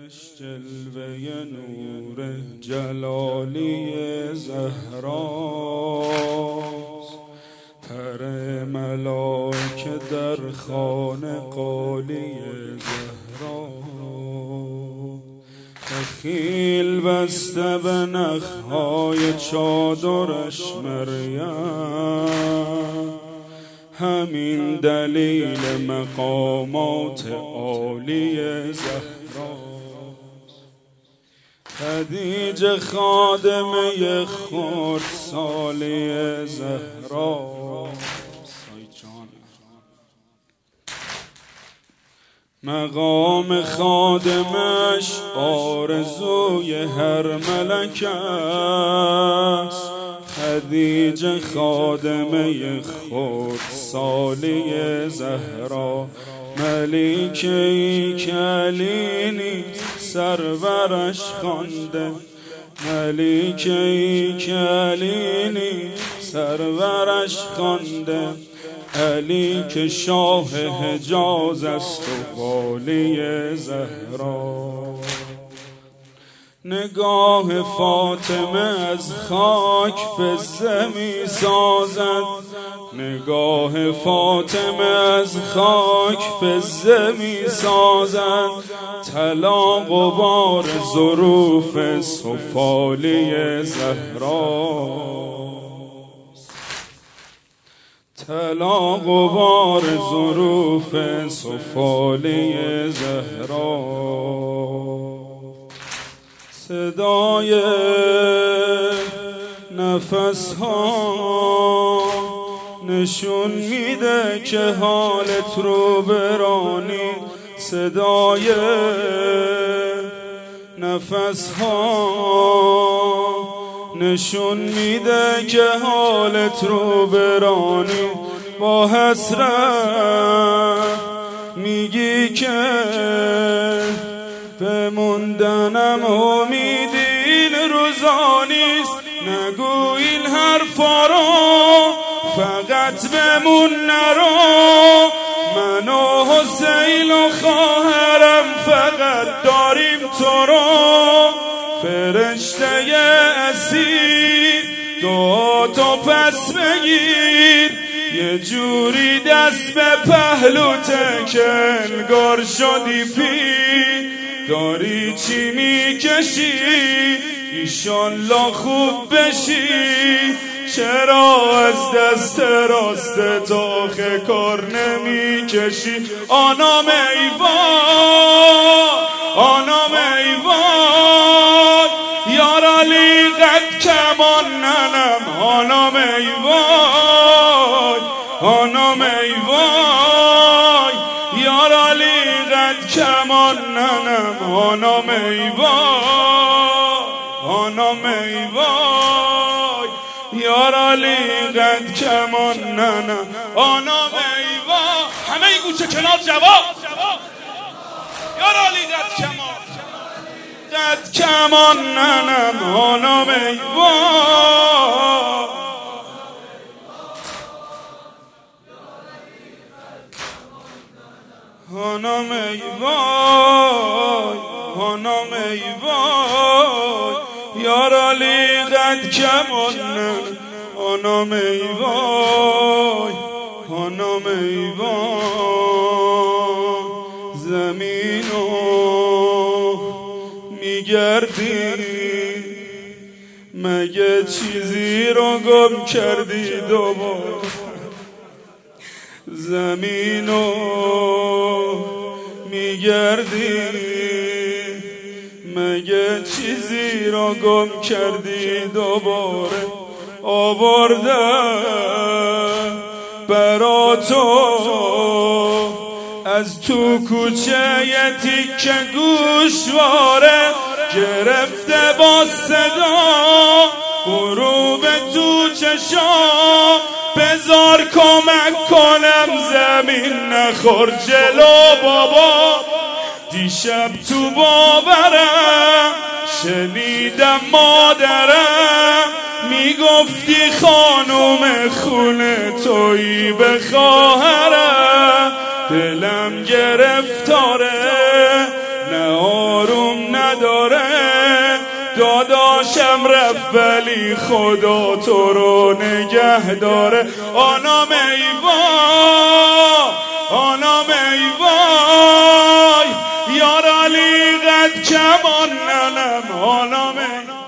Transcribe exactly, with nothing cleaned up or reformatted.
جلوه نور جلالی زهراست، پر ملائکه در خانه قالی زهرا، خیل بسته به نخهای چادرش مریم، همین دلیل مقامات عالی زهراست. خدیجه خادمه خردسالی زهراست، مقام خادمش آرزوی هر ملک است. خدیجه خادمه خردسالی زهرا، ملیکه ای که علی نیز سرورش خوانده، ملیکه ای که علی نیز سرورش خوانده، علی که شاه حجاز است و والی زهرا. نگاه فاطمه از خاک فضه می سازد، نگاه فاطمه از خاک فضه می سازد، طلا غبار ظروف سفالی زهرا، طلا غبار ظروف سفالی زهرا. صدای نفس ها نشون میده که حالت رو برانی، صدای نفس ها نشون میده که حالت رو برانی. با حسرت میگی که به موندنم امیدی این روزا نیست، نگو این حرفا رو فقط بمون نرو، من و حسین و خواهرم فقط داریم تو رو. فرشته اسیر دعا تو پس بگیر، یه جوری دست به پهلوته که انگار شدی پیر، داری چی میکشی ایشالله خوب بشی، چرا از دست راست تا کار نمیکشی. آنام ایوان آنام ایوان یار علی قد کمان ننم، آنام ایوان آنام ایوان یار علی قد کمان ننم، آنام ایوان آنام ایوان یار علی قد کمان ننم، آنام ایوان. همه این گوشه کنار جواب، یار علی قد کمان قد کمان ننم، آنام ایوان آنام ایوان آنام ایوان یار علی قد کمان ننم، آنام ایوان آنام ایوان. زمینو میگردی مگه چیزی رو گم کردی دوباره، زمینو میگردی مگه چیزی رو گم کردی دوباره، آوردم برا تو از تو کوچه یه تیکه گوشواره، گرفته با صدا غروب تو چشا، بذار کمک کنم زمین نخور جلو بابا. دیشب تو باورم شنیدم مادرم میگفتی خانوم خونه تویی به خواهرم، دلم گرفتاره نه آروم نداره، داداشم رفت ولی خدا تو رو نگه داره. آنام ای وای، آنام ای وای، یار علی قد کمان ننم. آنام ای